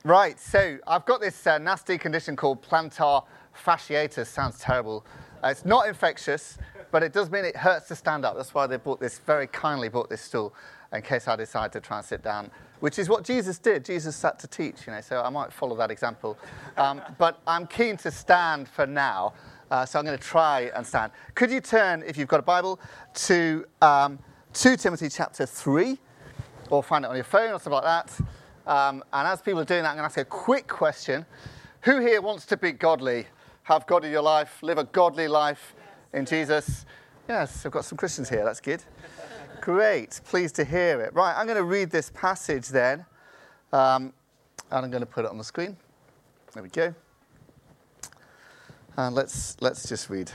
Right, so I've got this nasty condition called plantar fasciitis. Sounds terrible. It's not infectious, but it does mean it hurts to stand up. That's why they very kindly bought this stool in case I decide to try and sit down, which is what Jesus did. Jesus sat to teach, so I might follow that example. But I'm keen to stand for now, so I'm going to try and stand. Could you turn, if you've got a Bible, to 2 Timothy chapter 3, or find it on your phone or something like that. And as people are doing that, I'm going to ask a quick question. Who here wants to be godly, have God in your life, live a godly life in Jesus? Yes, I've got some Christians here. That's good. Great. Pleased to hear it. Right, I'm going to read this passage then. And I'm going to put it on the screen. There we go. And let's just read.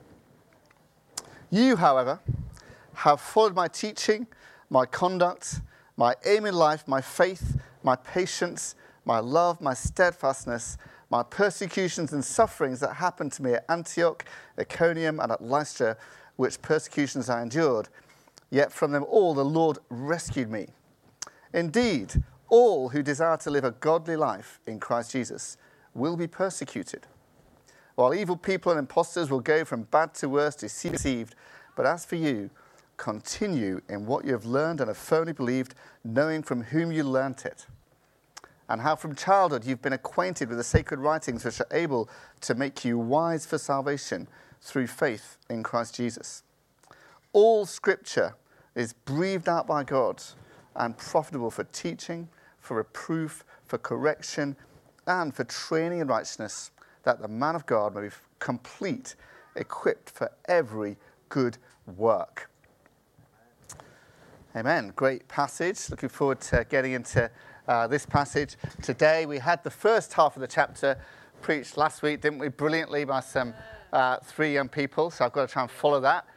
You, however, have followed my teaching, my conduct, my aim in life, my faith, my patience, my love, my steadfastness, my persecutions and sufferings that happened to me at Antioch, Iconium, and at Lystra, which persecutions I endured. Yet from them all the Lord rescued me. Indeed, all who desire to live a godly life in Christ Jesus will be persecuted, while evil people and impostors will go from bad to worse, deceived. But as for you, continue in what you have learned and have firmly believed, knowing from whom you learnt it, and how from childhood you've been acquainted with the sacred writings which are able to make you wise for salvation through faith in Christ Jesus. All Scripture is breathed out by God and profitable for teaching, for reproof, for correction, and for training in righteousness, that the man of God may be complete, equipped for every good work. Amen. Great passage. Looking forward to getting into this passage today. We had the first half of the chapter preached last week, didn't we? Brilliantly by some 3 young people. So I've got to try and follow that.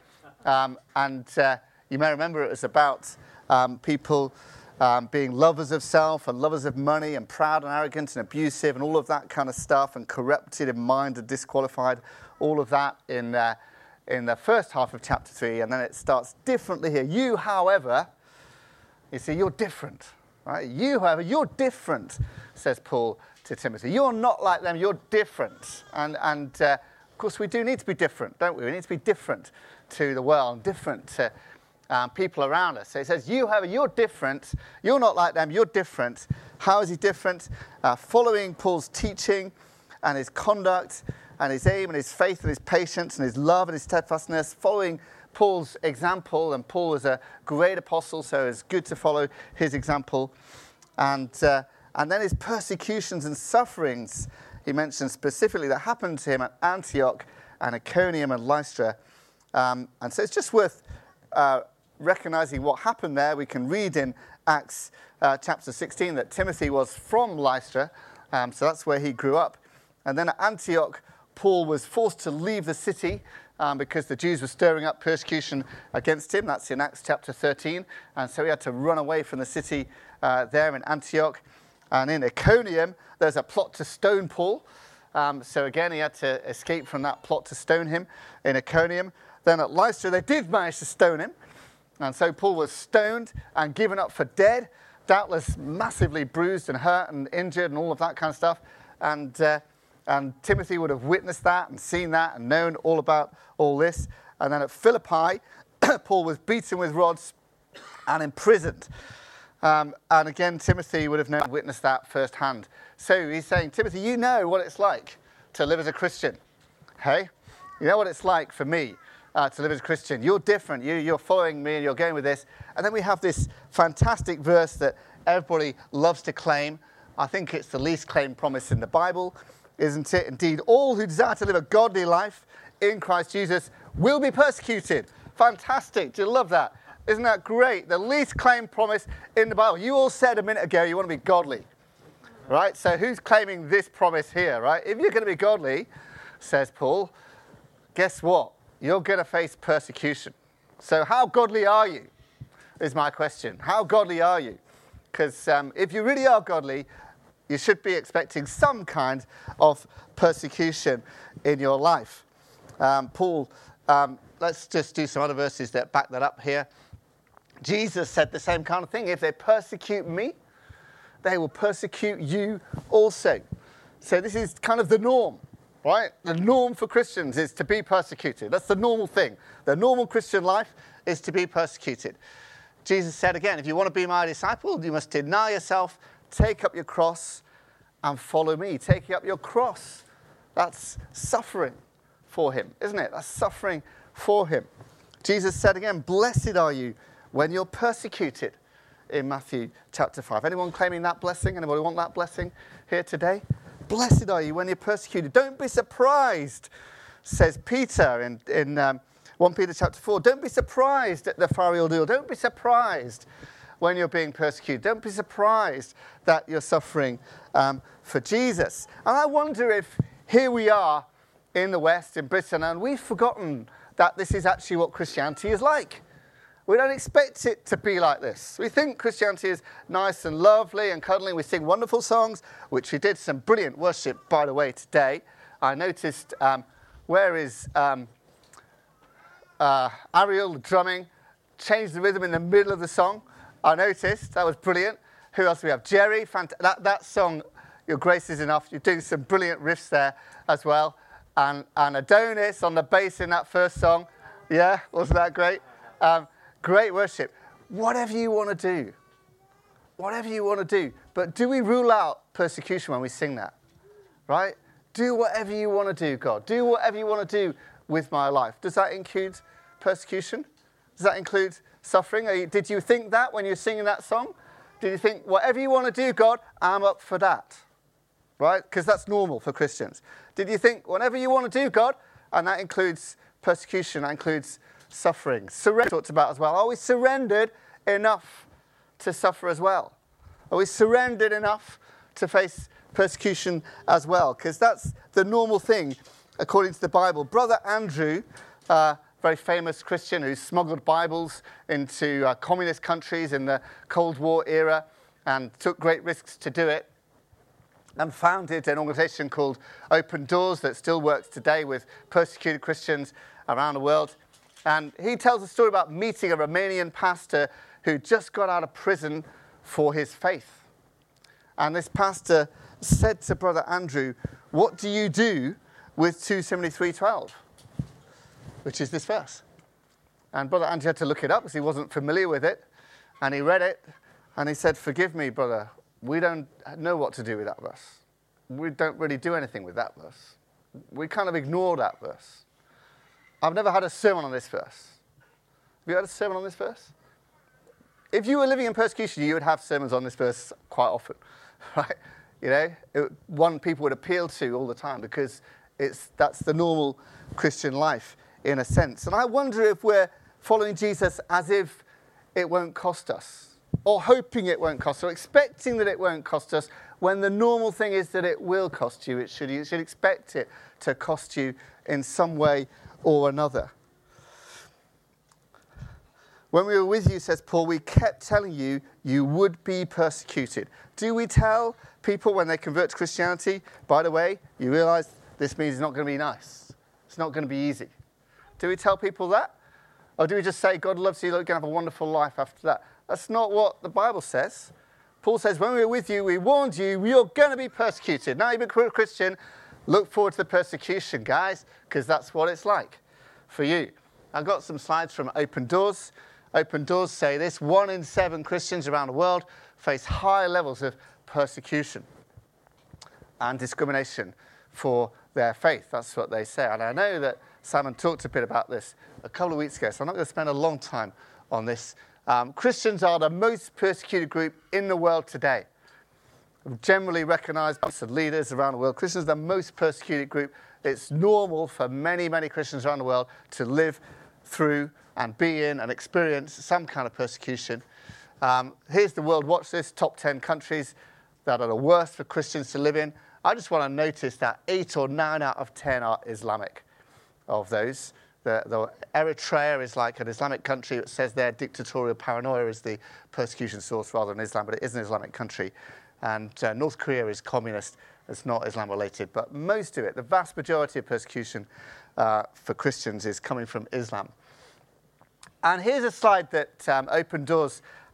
You may remember it was about people being lovers of self and lovers of money and proud and arrogant and abusive and all of that kind of stuff, and corrupted in mind and disqualified. All of that in the first half of chapter 3, and then it starts differently here. You, however, you see, you're different, right? You, however, you're different, says Paul to Timothy. You're not like them, you're different. And of course, we do need to be different, don't we? We need to be different to the world, different to people around us. So he says, you, however, you're different. You're not like them, you're different. How is he different? Following Paul's teaching and his conduct, and his aim and his faith and his patience and his love and his steadfastness, following Paul's example. And Paul was a great apostle, so it's good to follow his example. And then his persecutions and sufferings, he mentions specifically, that happened to him at Antioch and Iconium and Lystra. And so it's just worth recognizing what happened there. We can read in Acts chapter 16 that Timothy was from Lystra, so that's where he grew up. And then at Antioch, Paul was forced to leave the city because the Jews were stirring up persecution against him. That's in Acts chapter 13. And so he had to run away from the city there in Antioch. And in Iconium, there's a plot to stone Paul. So again, he had to escape from that plot to stone him in Iconium. Then at Lystra, they did manage to stone him. And so Paul was stoned and given up for dead, doubtless massively bruised and hurt and injured and all of that kind of stuff. And Timothy would have witnessed that and seen that and known all about all this. And then at Philippi, Paul was beaten with rods and imprisoned. And again, Timothy would have known and witnessed that firsthand. So he's saying, Timothy, you know what it's like to live as a Christian. Hey? You know what it's like for me to live as a Christian. You're different. You're following me and you're going with this. And then we have this fantastic verse that everybody loves to claim. I think it's the least claimed promise in the Bible. Isn't it? Indeed, all who desire to live a godly life in Christ Jesus will be persecuted. Fantastic. Do you love that? Isn't that great? The least claimed promise in the Bible. You all said a minute ago you want to be godly. Right? So who's claiming this promise here, right? If you're going to be godly, says Paul, guess what? You're going to face persecution. So how godly are you? Is my question. How godly are you? Because if you really are godly, you should be expecting some kind of persecution in your life. Paul, let's just do some other verses that back that up here. Jesus said the same kind of thing. If they persecute me, they will persecute you also. So this is kind of the norm, right? The norm for Christians is to be persecuted. That's the normal thing. The normal Christian life is to be persecuted. Jesus said again, if you want to be my disciple, you must deny yourself, take up your cross, and follow me. Taking up your cross, that's suffering for him, isn't it? That's suffering for him. Jesus said again, blessed are you when you're persecuted, in Matthew chapter 5. Anyone claiming that blessing? Anybody want that blessing here today? Blessed are you when you're persecuted. Don't be surprised, says Peter in 1 Peter chapter 4. Don't be surprised at the fiery ordeal. Don't be surprised when you're being persecuted. Don't be surprised that you're suffering for Jesus. And I wonder if here we are in the West, in Britain, and we've forgotten that this is actually what Christianity is like. We don't expect it to be like this. We think Christianity is nice and lovely and cuddling. We sing wonderful songs, which we did some brilliant worship, by the way, today. I noticed, where is Ariel drumming, changed the rhythm in the middle of the song. I noticed, that was brilliant. Who else do we have? Jerry, that song, Your Grace is Enough. You're doing some brilliant riffs there as well. And Adonis on the bass in that first song. Yeah, wasn't that great? Great worship. Whatever you want to do. Whatever you want to do. But do we rule out persecution when we sing that? Right? Do whatever you want to do, God. Do whatever you want to do with my life. Does that include persecution? Does that include suffering? Did you think that when you're singing that song? Did you think, whatever you want to do, God, I'm up for that? Right? Because that's normal for Christians. Did you think, whatever you want to do, God, and that includes persecution, that includes suffering. Surrender talked about as well. Are we surrendered enough to suffer as well? Are we surrendered enough to face persecution as well? Because that's the normal thing according to the Bible. Brother Andrew, very famous Christian who smuggled Bibles into communist countries in the Cold War era and took great risks to do it, and founded an organization called Open Doors that still works today with persecuted Christians around the world. And he tells a story about meeting a Romanian pastor who just got out of prison for his faith. And this pastor said to Brother Andrew, what do you do with 2 Timothy 3:12? Which is this verse. And Brother Andrew had to look it up because he wasn't familiar with it. And he read it, and he said, forgive me, brother, we don't know what to do with that verse. We don't really do anything with that verse. We kind of ignore that verse. I've never had a sermon on this verse. Have you had a sermon on this verse? If you were living in persecution, you would have sermons on this verse quite often, right? You know, one people would appeal to all the time because that's the normal Christian life in a sense. And I wonder if we're following Jesus as if it won't cost us, or hoping it won't cost us, or expecting that it won't cost us, when the normal thing is that it will cost you. You should expect it to cost you in some way or another. When we were with you, says Paul, we kept telling you, you would be persecuted. Do we tell people when they convert to Christianity, by the way, you realize this means it's not going to be nice. It's not going to be easy. Do we tell people that? Or do we just say, God loves you, you're going to have a wonderful life after that? That's not what the Bible says. Paul says, when we were with you, we warned you, you're going to be persecuted. Now you've become a Christian, look forward to the persecution, guys, because that's what it's like for you. I've got some slides from Open Doors. Open Doors say this: 1 in 7 Christians around the world face high levels of persecution and discrimination for their faith. That's what they say. And I know that Simon talked a bit about this a couple of weeks ago, so I'm not going to spend a long time on this. Christians are the most persecuted group in the world today. Generally recognized by leaders around the world. Christians are the most persecuted group. It's normal for many, many Christians around the world to live through and be in and experience some kind of persecution. Here's the World Watch List, top 10 countries that are the worst for Christians to live in. I just want to notice that 8 or 9 out of 10 are Islamic of those. The Eritrea is like an Islamic country. It says there dictatorial paranoia is the persecution source rather than Islam, but it is an Islamic country. And North Korea is communist. It's not Islam related, but most of it, the vast majority of persecution for Christians is coming from Islam. And here's a slide that Open Doors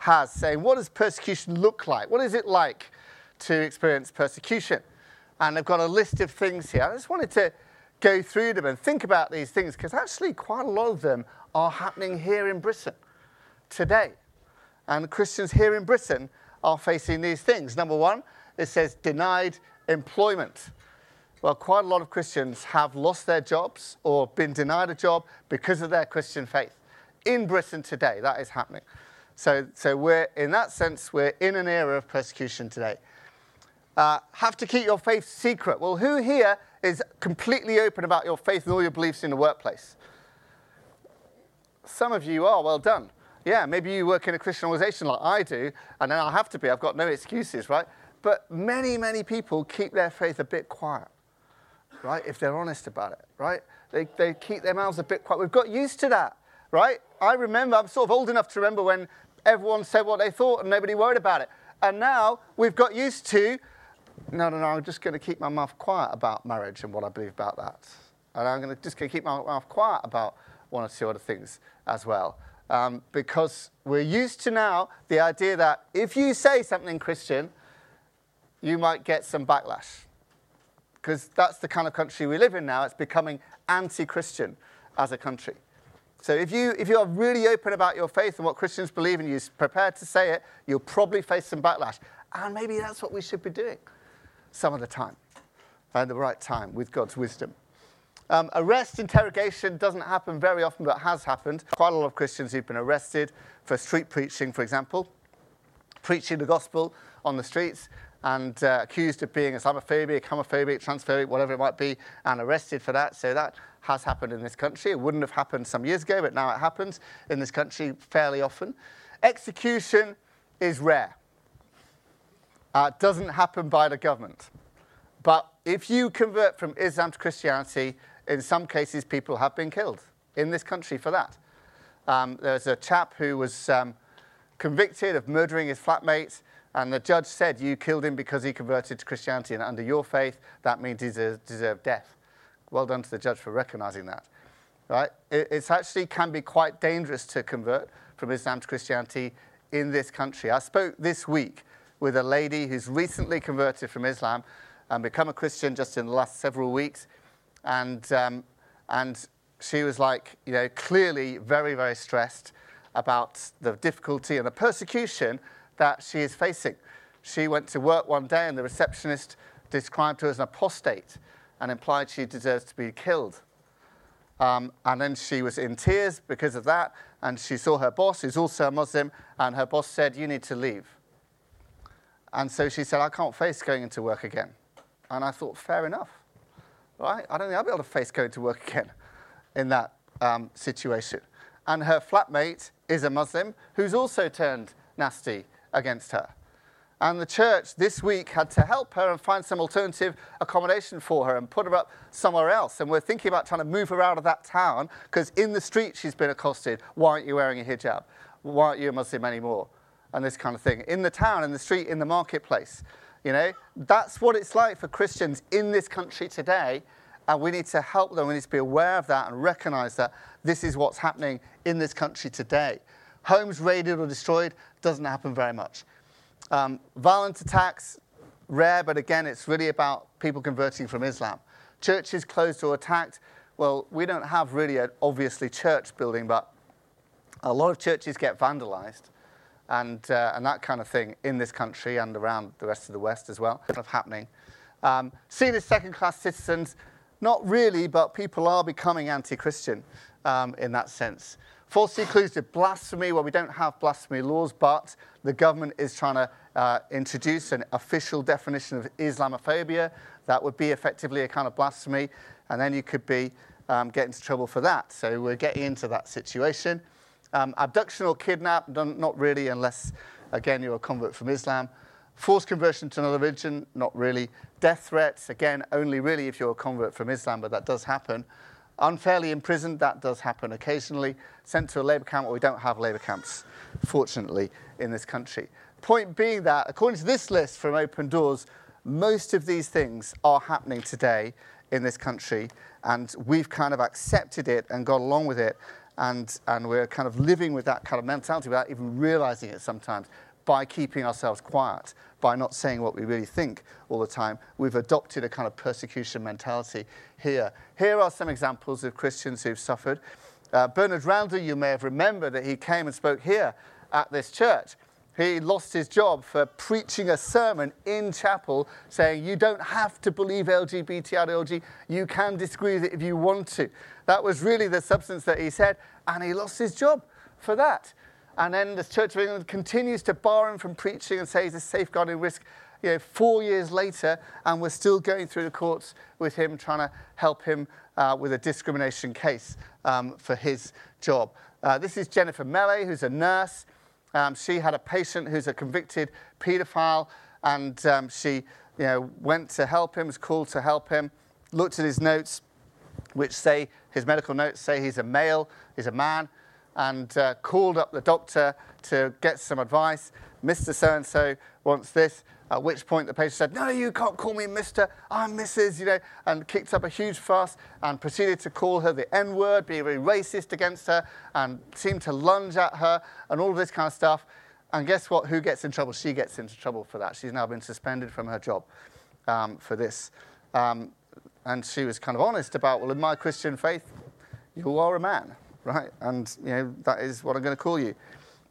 has, saying, what does persecution look like? What is it like to experience persecution? And they've got a list of things here. I just wanted to go through them and think about these things, because actually quite a lot of them are happening here in Britain today. And Christians here in Britain are facing these things. Number one, it says denied employment. Well, quite a lot of Christians have lost their jobs or been denied a job because of their Christian faith. In Britain today, that is happening. So we're, in that sense, we're in an era of persecution today. Have to keep your faith secret. Well, who here is completely open about your faith and all your beliefs in the workplace? Some of you are, well done. Yeah, maybe you work in a Christian organization like I do, and then I have to be. I've got no excuses, right? But many, many people keep their faith a bit quiet, right? If they're honest about it, right? They keep their mouths a bit quiet. We've got used to that, right? I remember, I'm sort of old enough to remember when everyone said what they thought and nobody worried about it. And now we've got used to, no, I'm just going to keep my mouth quiet about marriage and what I believe about that. And I'm just going to keep my mouth quiet about one or two other things as well. Because we're used to now the idea that if you say something Christian, you might get some backlash. Because that's the kind of country we live in now. It's becoming anti-Christian as a country. So if you are really open about your faith and what Christians believe and you're prepared to say it, you'll probably face some backlash. And maybe that's what we should be doing some of the time, at the right time, with God's wisdom. Arrest, interrogation doesn't happen very often, but has happened. Quite a lot of Christians who've been arrested for street preaching, for example, preaching the gospel on the streets, and accused of being Islamophobic, homophobic, transphobic, whatever it might be, and arrested for that. So that has happened in this country. It wouldn't have happened some years ago, but now it happens in this country fairly often. Execution is rare. It doesn't happen by the government. But if you convert from Islam to Christianity, in some cases people have been killed in this country for that. There's a chap who was convicted of murdering his flatmate, and the judge said, you killed him because he converted to Christianity, and under your faith, that means he deserved death. Well done to the judge for recognizing that. Right? It actually can be quite dangerous to convert from Islam to Christianity in this country. I spoke this week with a lady who's recently converted from Islam and become a Christian just in the last several weeks. And she was like, clearly very, very stressed about the difficulty and the persecution that she is facing. She went to work one day and the receptionist described her as an apostate and implied she deserves to be killed. And then she was in tears because of that, and she saw her boss, who's also a Muslim, and her boss said, you need to leave. And so she said, I can't face going into work again. And I thought, fair enough, right? I don't think I'll be able to face going to work again in that situation. And her flatmate is a Muslim who's also turned nasty against her. And the church this week had to help her and find some alternative accommodation for her and put her up somewhere else. And we're thinking about trying to move her out of that town because in the street she's been accosted. Why aren't you wearing a hijab? Why aren't you a Muslim anymore? And this kind of thing. In the town, in the street, in the marketplace. That's what it's like for Christians in this country today. And we need to help them. We need to be aware of that and recognize that this is what's happening in this country today. Homes raided or destroyed doesn't happen very much. Violent attacks, rare, but again, it's really about people converting from Islam. Churches closed or attacked. Well, we don't have really an obviously church building, but a lot of churches get vandalized and that kind of thing in this country and around the rest of the West as well. Kind of happening. Seen as second-class citizens, not really, but people are becoming anti-Christian in that sense. Falsely accused of blasphemy. Well, we don't have blasphemy laws, but the government is trying to introduce an official definition of Islamophobia. That would be effectively a kind of blasphemy, and then you could be get into trouble for that. So we're getting into that situation. Abduction or kidnap, not really, unless, again, you're a convert from Islam. Forced conversion to another religion, not really. Death threats, again, only really if you're a convert from Islam, but that does happen. Unfairly imprisoned, that does happen occasionally. Sent to a labour camp, well, we don't have labour camps, fortunately, in this country. Point being that, according to this list from Open Doors, most of these things are happening today in this country, and we've kind of accepted it and got along with it and we're kind of living with that kind of mentality without even realizing it sometimes, by keeping ourselves quiet, by not saying what we really think all the time. We've adopted a kind of persecution mentality here. Here are some examples of Christians who've suffered. Bernard Randall, you may have remembered that he came and spoke here at this church. He lost his job for preaching a sermon in chapel saying, you don't have to believe LGBT ideology, you can disagree with it if you want to. That was really the substance that he said, and he lost his job for that. And then the Church of England continues to bar him from preaching and say he's a safeguarding risk, 4 years later, and we're still going through the courts with him, trying to help him with a discrimination case for his job. This is Jennifer Melley, who's a nurse. She had a patient who's a convicted paedophile, and she went to help him, was called to help him, looked at his notes, which say, his medical notes say he's a male, he's a man, and called up the doctor to get some advice. Mr. So-and-so wants this, at which point the patient said, no, you can't call me Mr., I'm Mrs., and kicked up a huge fuss and proceeded to call her the N-word, be very racist against her, and seemed to lunge at her, and all of this kind of stuff. And guess what? Who gets in trouble? She gets into trouble for that. She's now been suspended from her job for this. And she was kind of honest about, well, in my Christian faith, you are a man, right? And, that is what I'm going to call you.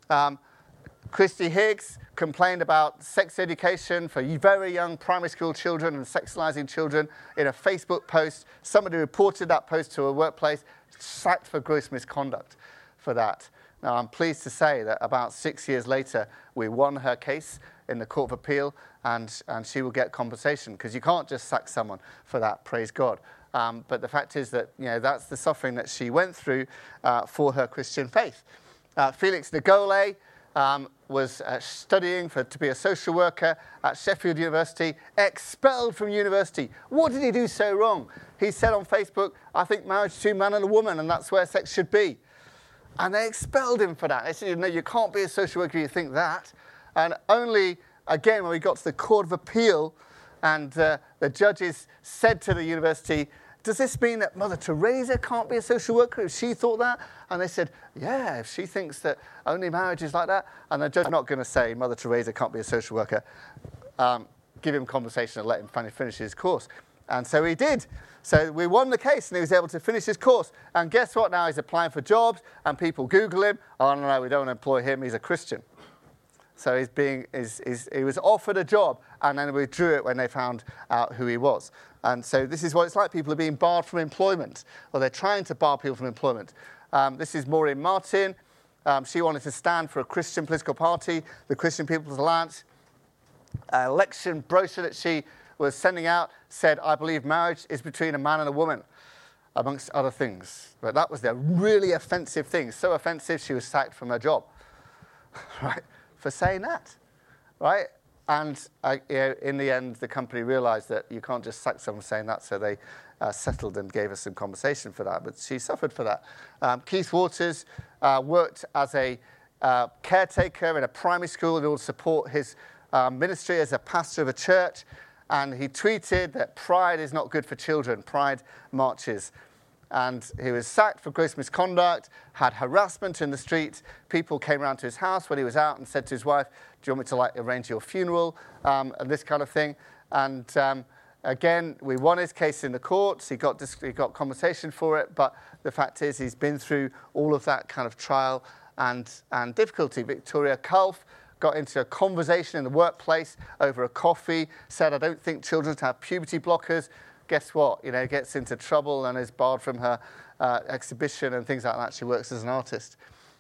Christy Higgs complained about sex education for very young primary school children and sexualizing children in a Facebook post. Somebody reported that post to a workplace, sacked for gross misconduct for that. Now, I'm pleased to say that about 6 years later, we won her case in the Court of Appeal, and she will get compensation, because you can't just sack someone for that, praise God. But the fact is that that's the suffering that she went through for her Christian faith. Felix Ngole was studying to be a social worker at Sheffield University, expelled from university. What did he do so wrong? He said on Facebook, I think marriage between a man and a woman, and that's where sex should be. And they expelled him for that. They said, no, you can't be a social worker if you think that. And only, again, when we got to the Court of Appeal, and the judges said to the university, does this mean that Mother Teresa can't be a social worker if she thought that? And they said, yeah, if she thinks that only marriage is like that. And the judge is not going to say Mother Teresa can't be a social worker. Give him compensation and let him finish his course. And so he did. So we won the case, and he was able to finish his course. And guess what? Now he's applying for jobs, and people Google him. Oh, no, we don't employ him. He's a Christian. So he was offered a job, and then withdrew it when they found out who he was. And so this is what it's like. People are being barred from employment, or they're trying to bar people from employment. This is Maureen Martin. She wanted to stand for a Christian political party, the Christian People's Alliance. Election brochure that she was sending out said, I believe marriage is between a man and a woman, amongst other things. But that was the really offensive thing. So offensive, she was sacked from her job, right, for saying that, right? And in the end, the company realized that you can't just sack someone saying that, so they settled and gave us some compensation for that. But she suffered for that. Keith Waters worked as a caretaker in a primary school in order to support his ministry as a pastor of a church. And he tweeted that pride is not good for children, pride marches. And he was sacked for gross misconduct, had harassment in the street. People came around to his house when he was out and said to his wife, do you want me to arrange your funeral, and this kind of thing. And again, we won his case in the courts. He got compensation for it, but the fact is he's been through all of that kind of trial and difficulty. Victoria Kulf got into a conversation in the workplace over a coffee, said, I don't think children have puberty blockers. Guess what? Gets into trouble and is barred from her exhibition and things like that. She works as an artist.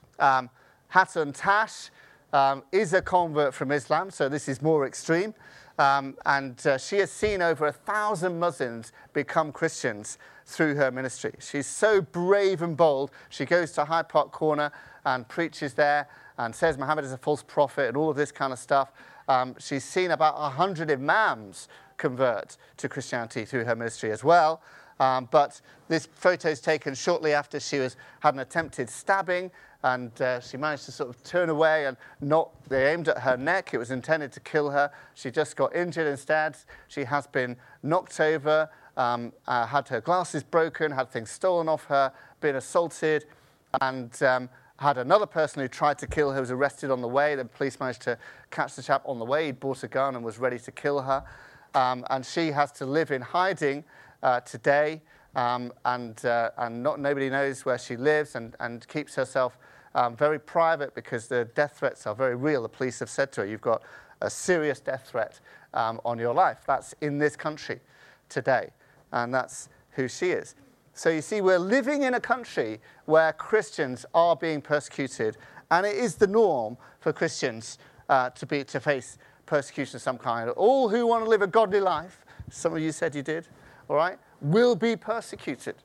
Hatun Tash is a convert from Islam, so this is more extreme. And she has seen over 1,000 Muslims become Christians through her ministry. She's so brave and bold. She goes to Hyde Park Corner and preaches there and says Muhammad is a false prophet and all of this kind of stuff. She's seen about 100 imams convert to Christianity through her ministry as well. But this photo is taken shortly after she had an attempted stabbing, and she managed to sort of turn away and they aimed at her neck. It was intended to kill her. She just got injured instead. She has been knocked over, had her glasses broken, had things stolen off her, been assaulted. and had another person who tried to kill her, was arrested on the way. The police managed to catch the chap on the way. He'd bought a gun and was ready to kill her. And she has to live in hiding today, and nobody knows where she lives, and keeps herself very private because the death threats are very real. The police have said to her, you've got a serious death threat on your life. That's in this country today, and that's who she is. So you see, we're living in a country where Christians are being persecuted, and it is the norm for Christians to face persecution of some kind. All who want to live a godly life, some of you said you did, all right, will be persecuted.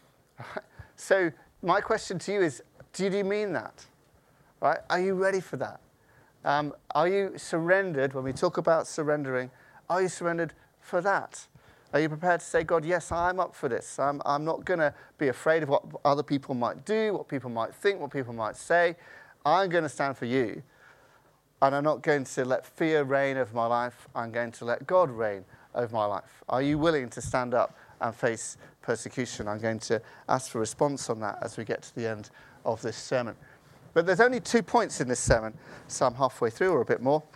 So my question to you is, do you mean that? Right? Are you ready for that? Are you surrendered? When we talk about surrendering, are you surrendered for that? Are you prepared to say, God, yes, I'm up for this. I'm not going to be afraid of what other people might do, what people might think, what people might say. I'm going to stand for you. And I'm not going to let fear reign over my life. I'm going to let God reign over my life. Are you willing to stand up and face persecution? I'm going to ask for a response on that as we get to the end of this sermon. But there's only 2 points in this sermon, so I'm halfway through or a bit more.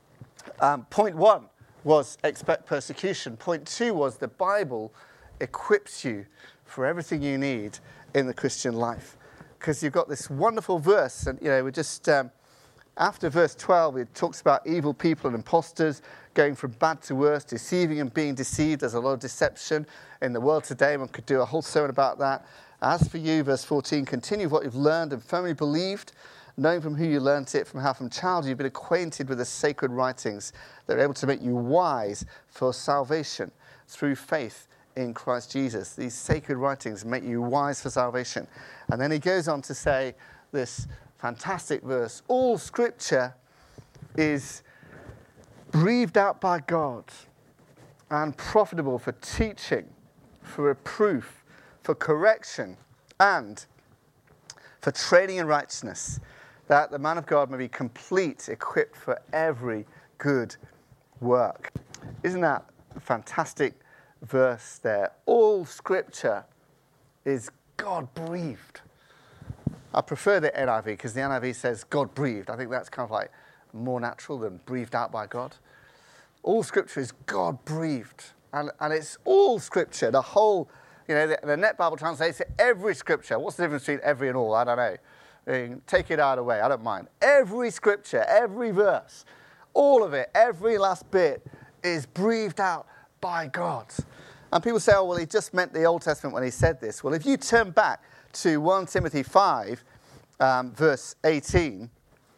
Point 1 was expect persecution. Point 2 was the Bible equips you for everything you need in the Christian life. Because you've got this wonderful verse, and we just... after verse 12, it talks about evil people and imposters going from bad to worse, deceiving and being deceived. There's a lot of deception in the world today. One could do a whole sermon about that. As for you, verse 14, continue what you've learned and firmly believed, knowing from who you learnt it, from how from childhood you've been acquainted with the sacred writings that are able to make you wise for salvation through faith in Christ Jesus. These sacred writings make you wise for salvation. And then he goes on to say this fantastic verse, all scripture is breathed out by God and profitable for teaching, for reproof, for correction, and for training in righteousness, that the man of God may be complete, equipped for every good work. Isn't that a fantastic verse there? All scripture is God-breathed. I prefer the NIV because the NIV says God-breathed. I think that's kind of like more natural than breathed out by God. All scripture is God-breathed. And it's all scripture, the whole, the Net Bible translates it, every scripture. What's the difference between every and all? I don't know. Take it out of the way, I don't mind. Every scripture, every verse, all of it, every last bit is breathed out by God. And people say, oh, well, he just meant the Old Testament when he said this. Well, if you turn back to 1 Timothy 5, verse 18,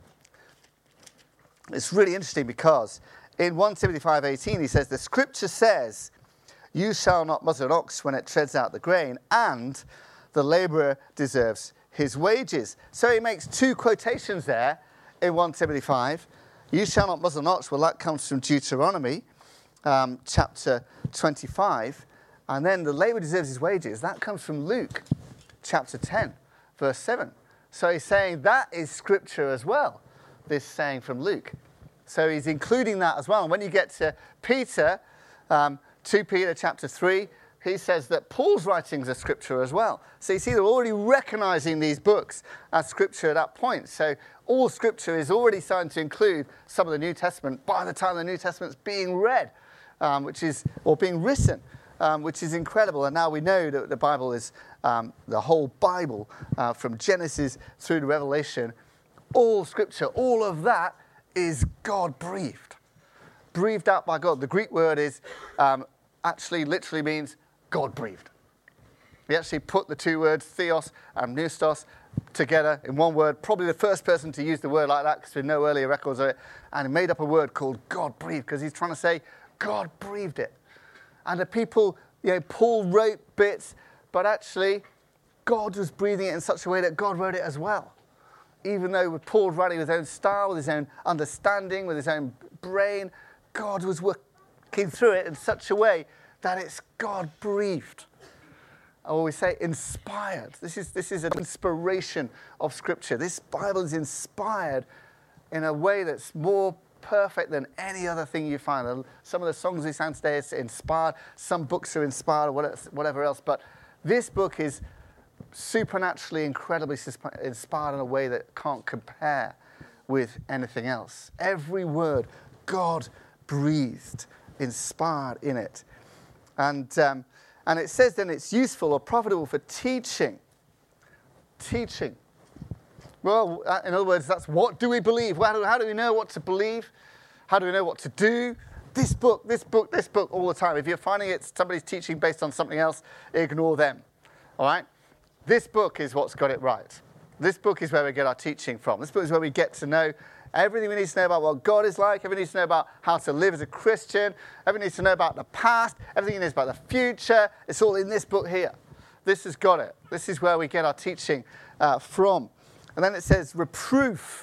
it's really interesting because in 1 Timothy 5:18, he says, the scripture says, you shall not muzzle an ox when it treads out the grain, and the laborer deserves his wages. So he makes 2 quotations there in 1 Timothy 5. You shall not muzzle an ox. Well, that comes from Deuteronomy chapter 25. And then the laborer deserves his wages. That comes from Luke chapter 10, verse 7. So he's saying that is scripture as well, this saying from Luke. So he's including that as well. And when you get to Peter, 2 Peter chapter 3, he says that Paul's writings are scripture as well. So you see, they're already recognizing these books as scripture at that point. So all scripture is already starting to include some of the New Testament by the time the New Testament's being read, or being written, which is incredible. And now we know that the Bible is the whole Bible, from Genesis through to Revelation. All scripture, all of that is God-breathed, breathed out by God. The Greek word is actually literally means God-breathed. He actually put the 2 words, theos and pneustos, together in one word. Probably the first person to use the word like that because there's no earlier records of it. And he made up a word called God-breathed because he's trying to say God breathed it. And the people, Paul wrote bits, but actually God was breathing it in such a way that God wrote it as well. Even though with Paul writing with his own style, with his own understanding, with his own brain, God was working through it in such a way that it's God-breathed. I always say inspired. This is an inspiration of Scripture. This Bible is inspired in a way that's more perfect than any other thing you find. Some of the songs we sang today are inspired. Some books are inspired or whatever else. But this book is supernaturally, incredibly inspired in a way that can't compare with anything else. Every word, God breathed, inspired in it. And it says then it's useful or profitable for teaching. Teaching. Well, in other words, that's what do we believe? How do we know what to believe? How do we know what to do? This book all the time. If you're finding somebody's teaching based on something else, ignore them. All right? This book is what's got it right. This book is where we get our teaching from. This book is where we get to know everything we need to know about what God is like. Everything needs to know about how to live as a Christian. Everything needs to know about the past. Everything needs about the future. It's all in this book here. This has got it. This is where we get our teaching from. And then it says reproof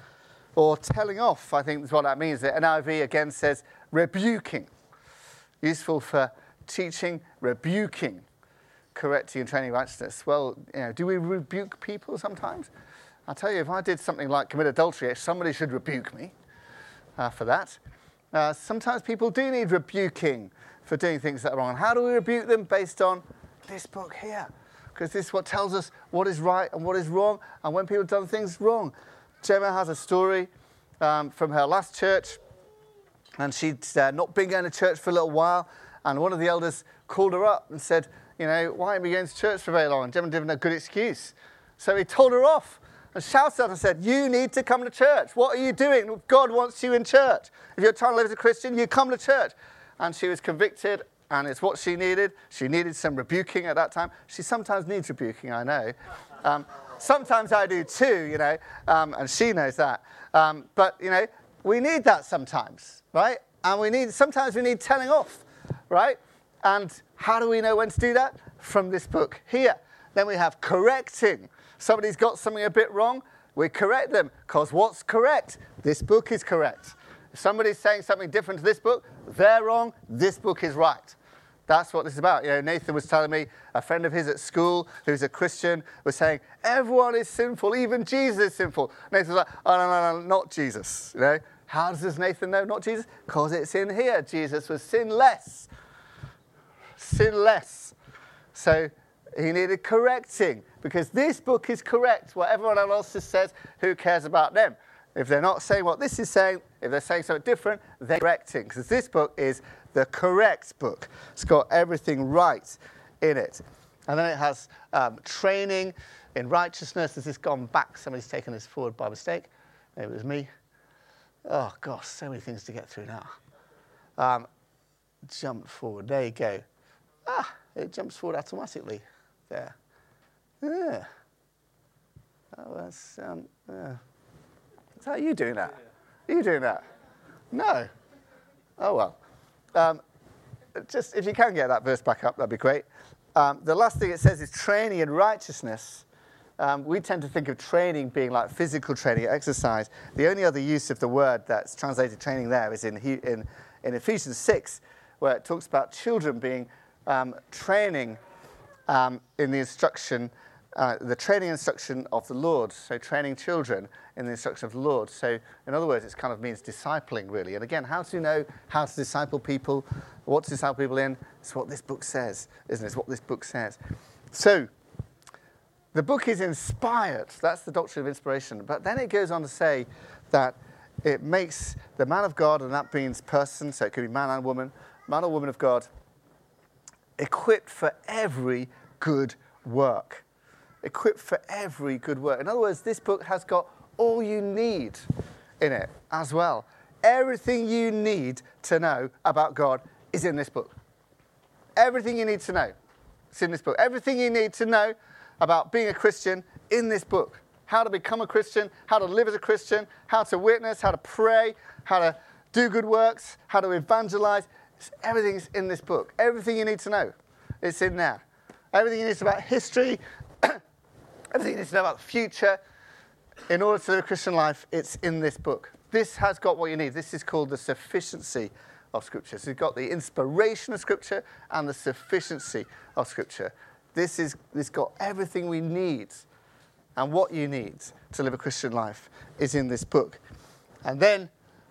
or telling off, I think is what that means. The NIV again says rebuking. Useful for teaching, rebuking, correcting and training righteousness. Well, do we rebuke people sometimes? I'll tell you, if I did something like commit adultery, somebody should rebuke me for that. Sometimes people do need rebuking for doing things that are wrong. And how do we rebuke them? Based on this book here. Because this is what tells us what is right and what is wrong, and when people have done things wrong. Gemma has a story from her last church, and she'd not been going to church for a little while, and one of the elders called her up and said, why aren't we going to church for very long? And Gemma didn't have a good excuse. So he told her off and shouted at her and said, you need to come to church. What are you doing? God wants you in church. If you're trying to live as a Christian, you come to church. And she was convicted, and it's what she needed. She needed some rebuking at that time. She sometimes needs rebuking, I know. Sometimes I do too, and she knows that. But, we need that sometimes, right? And sometimes we need telling off, right? And how do we know when to do that? From this book here. Then we have correcting. Somebody's got something a bit wrong, we correct them. Because what's correct? This book is correct. If somebody's saying something different to this book, they're wrong, this book is right. That's what this is about. Nathan was telling me, a friend of his at school, who's a Christian, was saying, everyone is sinful, even Jesus is sinful. Nathan was like, oh, no, not Jesus. How does Nathan know not Jesus? Because it's in here. Jesus was sinless. Sinless. So he needed correcting, because this book is correct. What everyone else says, who cares about them? If they're not saying what this is saying, if they're saying something different, they're correcting, because this book is the correct book. It's got everything right in it. And then it has training in righteousness. Has this gone back? Somebody's taken this forward by mistake. Maybe it was me. Oh, gosh, so many things to get through now. Jump forward. There you go. It jumps forward automatically. There. Yeah. Oh, that's... How are you doing that? Are you doing that? No. Oh, well. Just if you can get that verse back up, that'd be great. The last thing it says is training in righteousness. We tend to think of training being like physical training, exercise. The only other use of the word that's translated training there is in Ephesians 6, where it talks about children being training in the instruction, the training instruction of the Lord. So training children in the instruction of the Lord. So in other words, it kind of means discipling, really. And again, how to know how to disciple people, what to disciple people in? It's what this book says, isn't it? It's what this book says. So the book is inspired. That's the doctrine of inspiration. But then it goes on to say that it makes the man of God, and that means person, so it could be man or woman of God, equipped for every good work. Equipped for every good work. In other words, this book has got all you need in it as well. Everything you need to know about God is in this book. Everything you need to know is in this book. Everything you need to know about being a Christian in this book. How to become a Christian, how to live as a Christian, how to witness, how to pray, how to do good works, how to evangelize. Everything's in this book. Everything you need to know, it's in there. Everything you need to know about history, everything you need to know about the future, in order to live a Christian life, it's in this book. This has got what you need. This is called the sufficiency of Scripture. So you've got the inspiration of Scripture and the sufficiency of Scripture. This got everything we need, and what you need to live a Christian life is in this book. And then,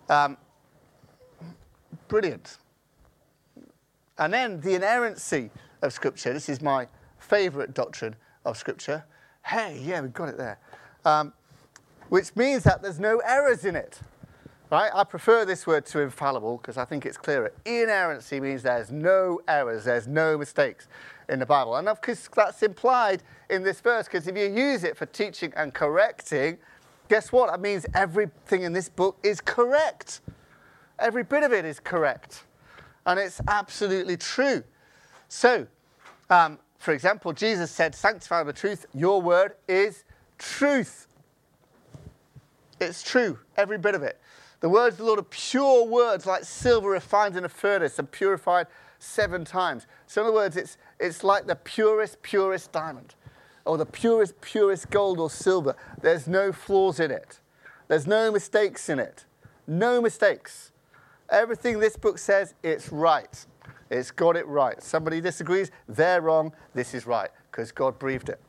brilliant. And then the inerrancy of Scripture. This is my favourite doctrine of Scripture. Hey, yeah, we've got it there. Which means that there's no errors in it. Right? I prefer this word to infallible because I think it's clearer. Inerrancy means there's no errors, there's no mistakes in the Bible. And of course, that's implied in this verse, because if you use it for teaching and correcting, guess what? That means everything in this book is correct. Every bit of it is correct. And it's absolutely true. So, for example, Jesus said, sanctify the truth, your word is truth. It's true, every bit of it. The words of the Lord are pure words, like silver refined in a furnace and purified 7 times. So in other words, it's like the purest diamond, or the purest gold or silver. There's no flaws in it. There's no mistakes in it. No mistakes. Everything this book says, it's right. It's got it right. Somebody disagrees, they're wrong, this is right, because God breathed it.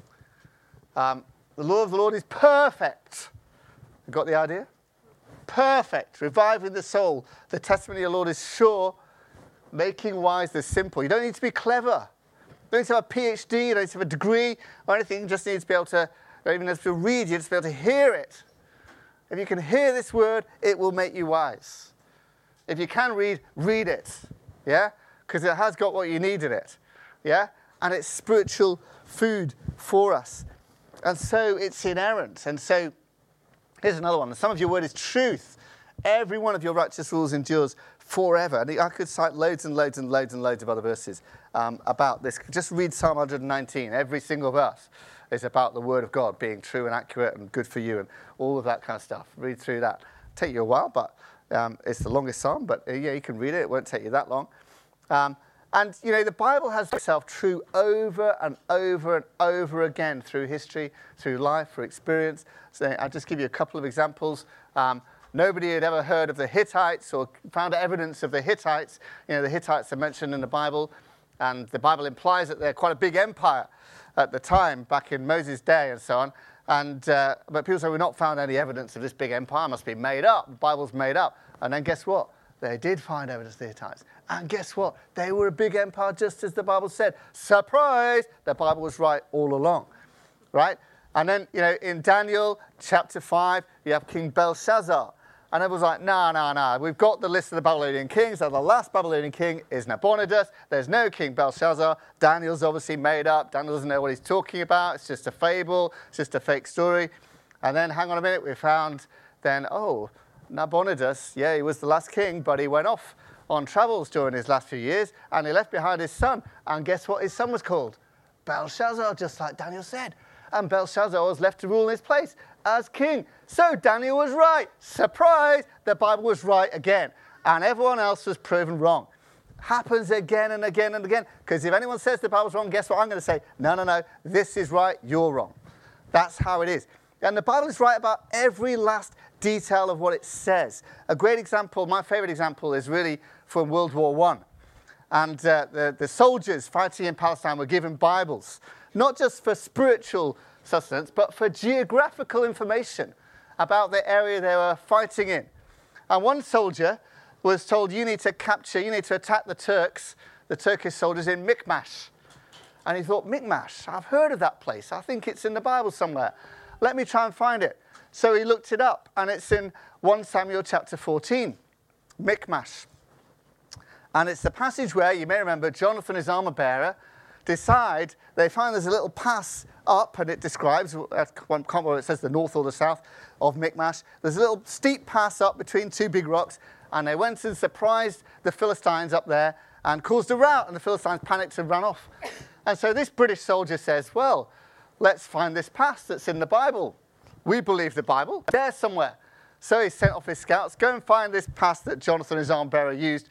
The law of the Lord is perfect. You got the idea? Perfect, reviving the soul. The testimony of the Lord is sure, making wise the simple. You don't need to be clever. You don't need to have a PhD, you don't need to have a degree or anything. You just need to be able to, or even to read, you just be able to hear it. If you can hear this word, it will make you wise. If you can read, read it. Yeah? Because it has got what you need in it. Yeah? And it's spiritual food for us. And so it's inerrant. And so here's another one. Some of your word is truth. Every one of your righteous rules endures forever. And I could cite loads and loads and loads and loads of other verses about this. Just read Psalm 119. Every single verse is about the word of God being true and accurate and good for you and all of that kind of stuff. Read through that. Take you a while, but it's the longest psalm. But yeah, you can read it. It won't take you that long. And, you know, the Bible has itself true over and over and over again through history, through life, through experience. So I'll just give you a couple of examples. Nobody had ever heard of the Hittites or found evidence of the Hittites. You know, the Hittites are mentioned in the Bible, and the Bible implies that they're quite a big empire at the time, back in Moses' day and so on. And but people say, we've not found any evidence of this big empire. It must be made up. The Bible's made up. And then guess what? They did find evidence of the Hittites. And guess what? They were a big empire just as the Bible said. Surprise! The Bible was right all along. Right? And then, you know, in Daniel chapter 5, you have King Belshazzar. And everyone's like, no. We've got the list of the Babylonian kings. And the last Babylonian king is Nabonidus. There's no King Belshazzar. Daniel's obviously made up. Daniel doesn't know what he's talking about. It's just a fable. It's just a fake story. And then, hang on a minute, we found then, Nabonidus, yeah, he was the last king, but he went off on travels during his last few years, and he left behind his son. And guess what his son was called? Belshazzar, just like Daniel said. And Belshazzar was left to rule in his place as king. So Daniel was right. Surprise! The Bible was right again. And everyone else was proven wrong. Happens again and again and again. Because if anyone says the Bible's wrong, guess what I'm going to say? No. This is right, you're wrong. That's how it is. And the Bible is right about every last detail of what it says. A great example, my favorite example, is really from World War I. And the soldiers fighting in Palestine were given Bibles, not just for spiritual sustenance, but for geographical information about the area they were fighting in. And one soldier was told, you need to attack the Turks, the Turkish soldiers in Michmash. And he thought, Michmash, I've heard of that place. I think it's in the Bible somewhere. Let me try and find it. So he looked it up, and it's in 1 Samuel chapter 14, Michmash. And it's the passage where, you may remember, Jonathan, his armor bearer, they find there's a little pass up, and it describes, I can't remember whether it says the north or the south of Michmash. There's a little steep pass up between 2 big rocks, and they went and surprised the Philistines up there and caused a rout, and the Philistines panicked and ran off. And so this British soldier says, well, let's find this pass that's in the Bible. We believe the Bible. There somewhere. So he sent off his scouts, go and find this pass that Jonathan, his armor bearer, used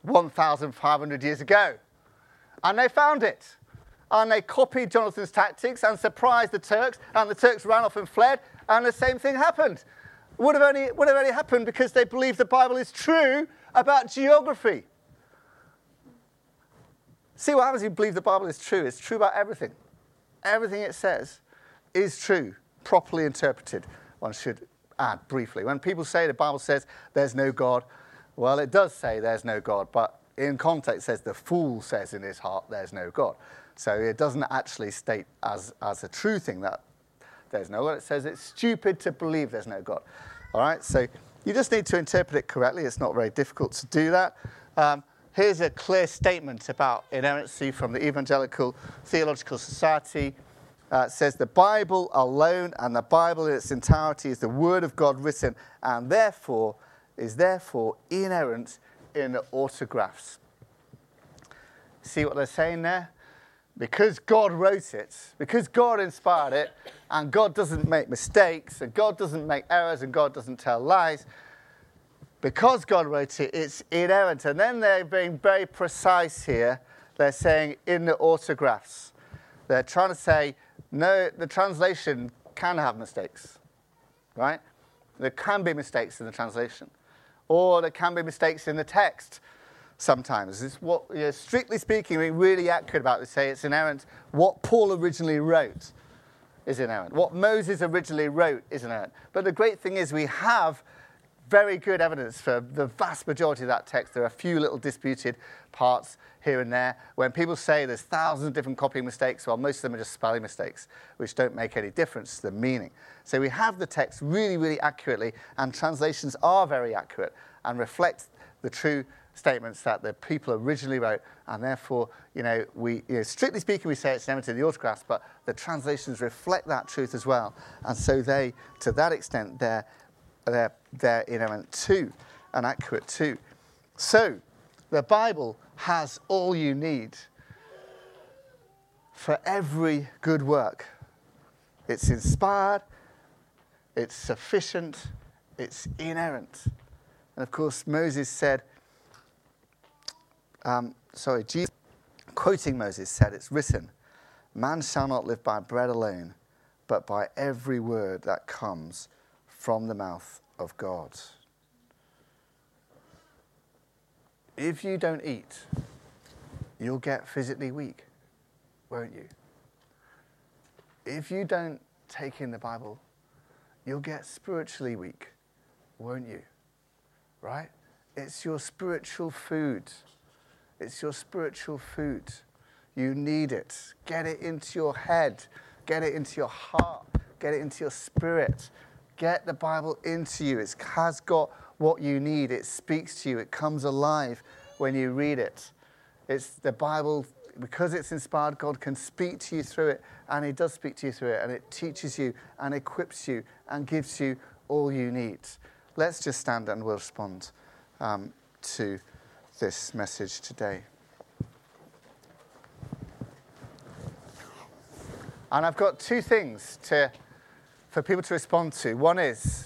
1,500 years ago. And they found it. And they copied Jonathan's tactics and surprised the Turks, and the Turks ran off and fled, and the same thing happened. Would have only happened because they believe the Bible is true about geography. See what happens if you believe the Bible is true. It's true about everything. Everything it says is true, properly interpreted, one should add briefly. When people say the Bible says there's no God, well, it does say there's no God, but in context, it says the fool says in his heart, there's no God. So it doesn't actually state as a true thing that there's no God. It says it's stupid to believe there's no God. All right, so you just need to interpret it correctly. It's not very difficult to do that. Here's a clear statement about inerrancy from the Evangelical Theological Society. It says the Bible alone and the Bible in its entirety is the Word of God written and is therefore inerrant in autographs. See what they're saying there? Because God wrote it, because God inspired it, and God doesn't make mistakes, and God doesn't make errors, and God doesn't tell lies, because God wrote it, it's inerrant. And then they're being very precise here. They're saying in the autographs. They're trying to say, no, the translation can have mistakes, right? There can be mistakes in the translation. Or there can be mistakes in the text sometimes. It's what, strictly speaking, being really accurate about this, say it's inerrant. What Paul originally wrote is inerrant. What Moses originally wrote is inerrant. But the great thing is we have very good evidence for the vast majority of that text. There are a few little disputed parts here and there. When people say there's thousands of different copying mistakes, well, most of them are just spelling mistakes, which don't make any difference to the meaning. So we have the text really, really accurately, and translations are very accurate and reflect the true statements that the people originally wrote, and therefore, strictly speaking, we say it's inerrant in the autographs, but the translations reflect that truth as well. And so they, to that extent, they're inerrant too and accurate too. So the Bible has all you need for every good work. It's inspired, it's sufficient, it's inerrant. And of course, Moses said, Jesus, quoting Moses, said, it's written, man shall not live by bread alone, but by every word that comes from the mouth of God. If you don't eat, you'll get physically weak, won't you? If you don't take in the Bible, you'll get spiritually weak, won't you? Right? It's your spiritual food. It's your spiritual food. You need it. Get it into your head. Get it into your heart. Get it into your spirit. Get the Bible into you. It has got what you need. It speaks to you. It comes alive when you read it. It's the Bible, because it's inspired, God can speak to you through it, and He does speak to you through it, and it teaches you and equips you and gives you all you need. Let's just stand and we'll respond to this message today. And I've got two things for people to respond to. One is,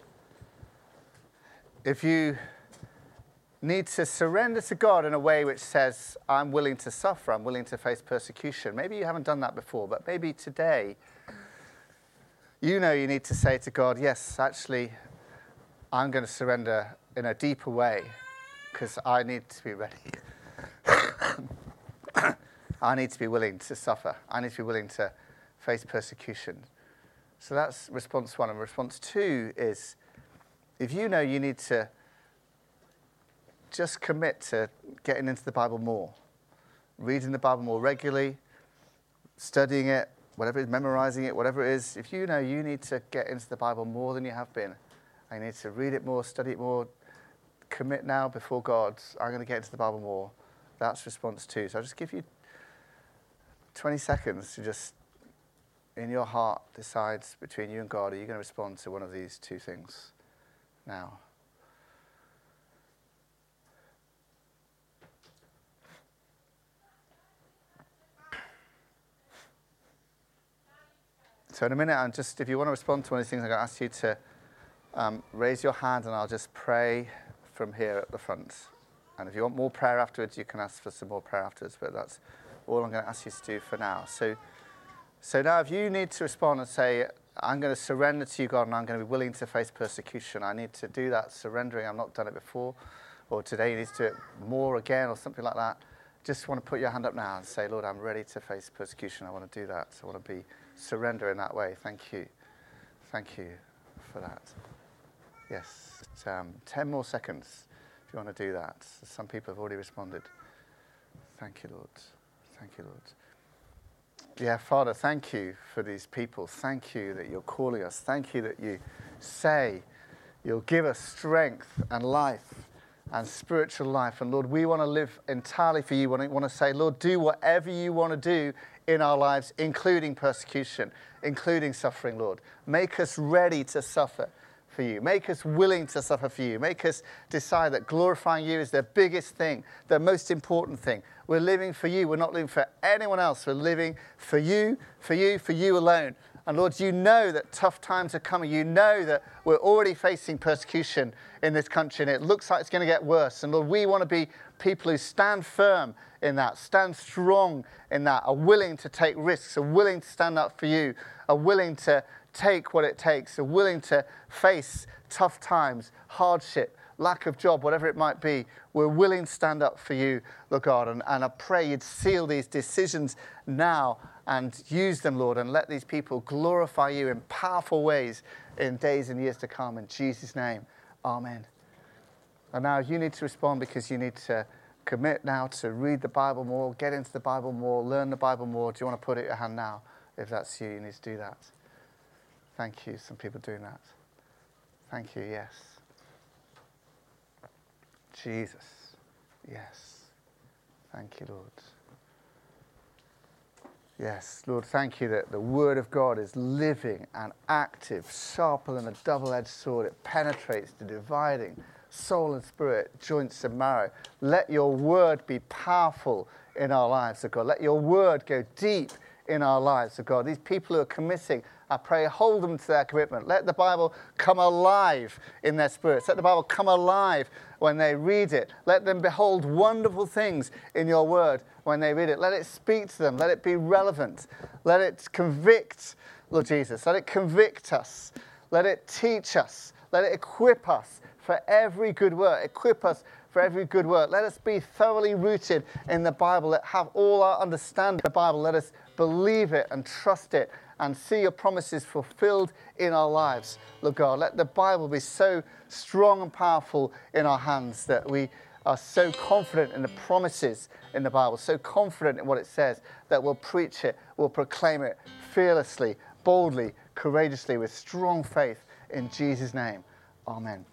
if you need to surrender to God in a way which says, I'm willing to suffer, I'm willing to face persecution. Maybe you haven't done that before, but maybe today, you need to say to God, yes, actually, I'm going to surrender in a deeper way because I need to be ready. I need to be willing to suffer. I need to be willing to face persecution. So that's response one. And response two is, if you need to just commit to getting into the Bible more, reading the Bible more regularly, studying it, whatever it is, memorizing it, whatever it is, if you need to get into the Bible more than you have been, and you need to read it more, study it more, commit now before God, I'm going to get into the Bible more, that's response two. So I'll just give you 20 seconds to just, in your heart, decide between you and God, are you going to respond to one of these two things now? So in a minute, if you want to respond to one of these things, I'm going to ask you to raise your hand and I'll just pray from here at the front. And if you want more prayer afterwards, you can ask for some more prayer afterwards, but that's all I'm going to ask you to do for now. So now if you need to respond and say, I'm going to surrender to you, God, and I'm going to be willing to face persecution, I need to do that surrendering. I've not done it before, or today you need to do it more again, or something like that. Just want to put your hand up now and say, Lord, I'm ready to face persecution. I want to do that. I want to be surrender in that way. Thank you. Thank you for that. Yes. 10 more seconds. If you want to do that? Some people have already responded. Thank you, Lord. Thank you, Lord. Yeah, Father, thank you for these people. Thank you that you're calling us. Thank you that you say you'll give us strength and life and spiritual life. And Lord, we want to live entirely for you. We want to say, Lord, do whatever you want to do in our lives, including persecution, including suffering, Lord. Make us ready to suffer for you. Make us willing to suffer for you. Make us decide that glorifying you is the biggest thing, the most important thing. We're living for you. We're not living for anyone else. We're living for you, for you, for you alone. And Lord, you know that tough times are coming. You know that we're already facing persecution in this country, and it looks like it's going to get worse. And Lord, we want to be people who stand firm in that, stand strong in that, are willing to take risks, are willing to stand up for you, are willing to take what it takes, are willing to face tough times, hardship, lack of job, whatever it might be. We're willing to stand up for you, Lord God. And I pray you'd seal these decisions now and use them, Lord, and let these people glorify you in powerful ways in days and years to come. In Jesus' name, amen. And now you need to respond because you need to commit now to read the Bible more, get into the Bible more, learn the Bible more. Do you want to put it in your hand now? If that's you, you need to do that. Thank you. Some people doing that. Thank you. Yes. Jesus. Yes. Thank you, Lord. Yes, Lord, thank you that the Word of God is living and active, sharper than a double-edged sword. It penetrates to dividing soul and spirit, joints and marrow. Let your Word be powerful in our lives, O God. Let your Word go deep in our lives, O God. These people who are committing, I pray, hold them to their commitment. Let the Bible come alive in their spirits. Let the Bible come alive when they read it. Let them behold wonderful things in your word when they read it. Let it speak to them. Let it be relevant. Let it convict, Lord Jesus. Let it convict us. Let it teach us. Let it equip us for every good work. Equip us for every good work. Let us be thoroughly rooted in the Bible. Let have all our understanding of the Bible. Let us believe it and trust it and see your promises fulfilled in our lives, Lord God. Let the Bible be so strong and powerful in our hands that we are so confident in the promises in the Bible, so confident in what it says, that we'll preach it, we'll proclaim it fearlessly, boldly, courageously, with strong faith in Jesus' name. Amen.